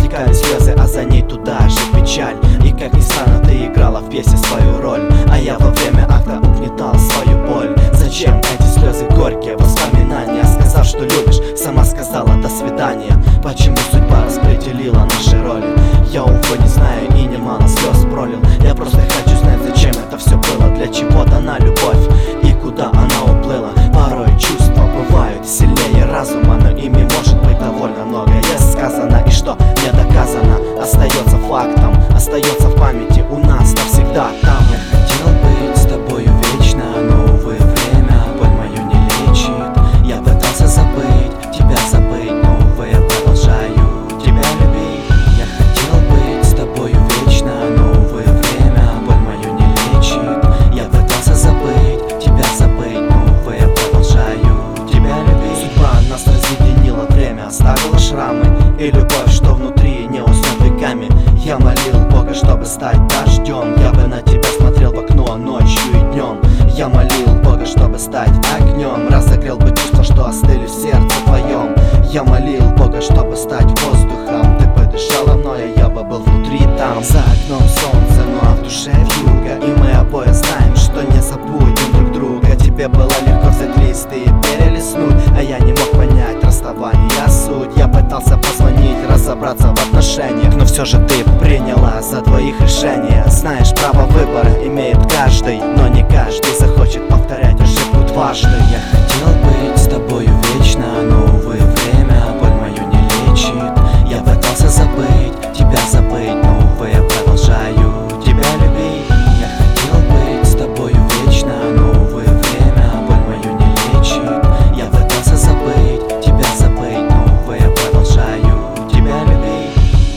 Стекали слезы, а за ней туда же печаль. И как ни странно, ты играла в пьесе свою роль, а я во время акта угнетал свою боль. Зачем эти слезы горькие воспоминания? Сказав, что любишь, сама сказала до свидания. Почему судьба распределила наши роли? Я, увы, не знаю и немало слез пролил. Я просто хочу знать, зачем это все было, для чего дана любовь и куда она уплыла. Порой чувства бывают сильнее разума, но ими может быть довольно многое сказано, и что не доказано остается фактом, остается в памяти у нас навсегда там. Я хотел быть с тобою вечно, но, увы, время боль мою не лечит. Я пытался забыть, тебя забыть, но, увы, я продолжаю тебя любить. Я хотел быть с тобою вечно, но, увы, время боль мою не лечит. Я пытался забыть, тебя забыть, но, увы, я продолжаю тебя любить. Судьба нас разъединила, время оставило шрамы и любовь, что внутри, не уснет веками. Я молил Бога, чтобы стать дождем. Я бы на тебя смотрел в окно ночью и днем. Я молил Бога, чтобы стать огнем. Разогрел бы чувства, что остыли в сердце твоем. Я молил Бога, чтобы стать воздухом. Ты бы дышала мной, а я бы был внутри там. За окном солнце, ну а в душе вьюга. И мы обои знаем, что не забудем друг друга. Тебе было легко взять лист и перелистнуть, а я не мог понять расставание суть. Я пытался позвонить, разобраться в отношениях, но все же ты приняла за двоих решение. Знаешь, право выбора имеет каждый, но не каждый захочет повторять ошибку дважды. Я хотел быть с тобою вечно, но, увы, время боль мою не лечит. Я пытался забыть, тебя забыть, но, увы, я продолжаю тебя любить. Я хотел быть с тобою вечно, но, увы, время боль мою не лечит. Я пытался забыть, тебя забыть, но, увы, я продолжаю тебя любить.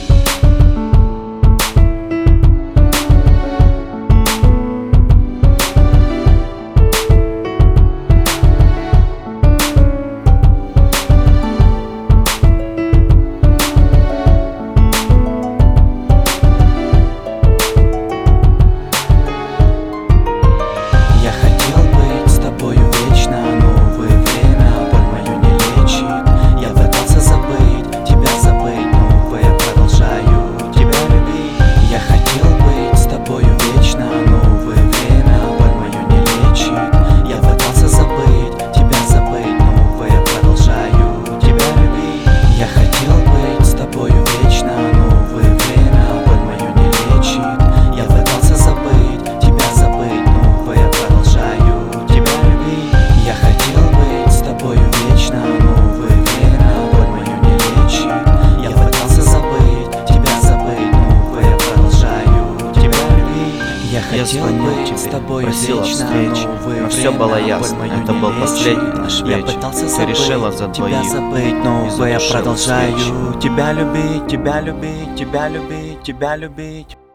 Я хотел быть с тобою вечно, но, увы, время боль мою не лечит. Я пытался забыть, тебя забыть, но, увы, я продолжаю тебя любить. Я хотел быть с тобою вечно, но, увы, время боль мою не лечит. Я пытался забыть, тебя забыть, но, увы, я продолжаю тебя любить. Я хотел быть с тобою вечно, но, увы, время боль мою не лечит. Я пытался забыть, тебя забыть, но, увы, я продолжаю тебя любить. Я хотел быть с тобою вечно, но, увы, время боль мою не лечит. Я пытался забыть, тебя забыть, но, увы, я продолжаю тебя любить. Я хотел быть с тобой просила вечно, встречи, но, увы, но все время было боль ясно. мою Это не был лечит. последний наш Я вечер. пытался Ты забыть, решила за тебя двоих забыть, но, и увы, я задушила продолжаю встречу. тебя любить, тебя любить, тебя любить, тебя любить.